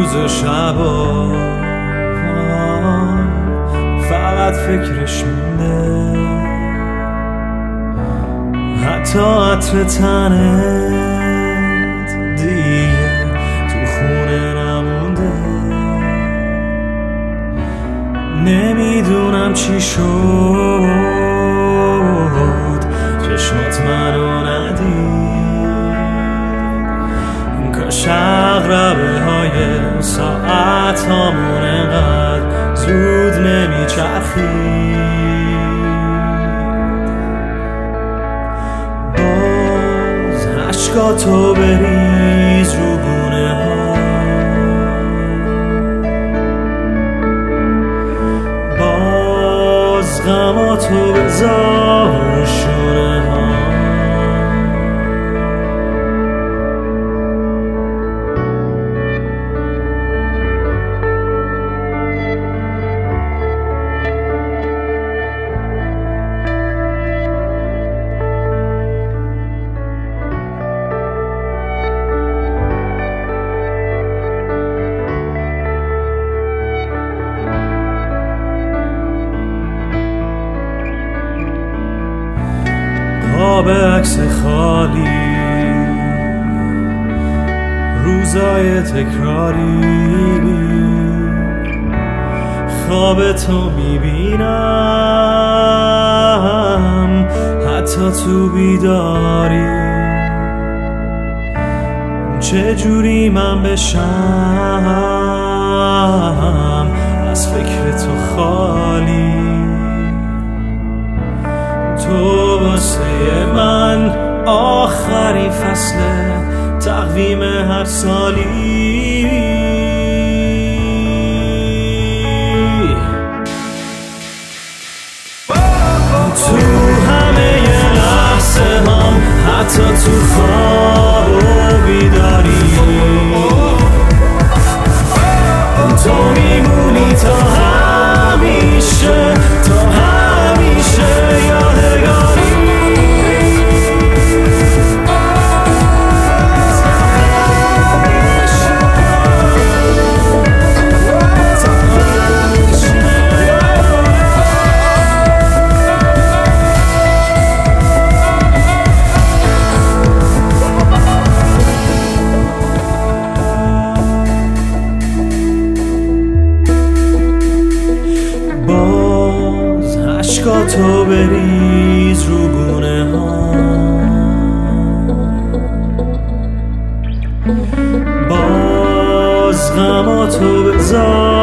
روز و شبا فقط فکرش مونده، حتی عطر تنت دیگه تو خونه نمونده. نمیدونم چی شد، چشمات منو ندید، کاش عقربه های ساعت هامون انقدر زود نمیچرخید. باز عشقاتو بریز رو گونه ها، باز غماتو بذار رو شونه ها. خواب عکس خالی، روزای تکراری، خواب تو میبینم حتی تو بیداری. چجوری من بشم از فکر تو خالی؟ تو واسه من آخرین فصل تقویم هر سالی. تو همه لحظه هم، حتی تو خواب و بیداری، تو میمونی تا همیشه، تا همیشه یادگاری. عشقاتو بریز رو گونه ها، باز غماتو بذار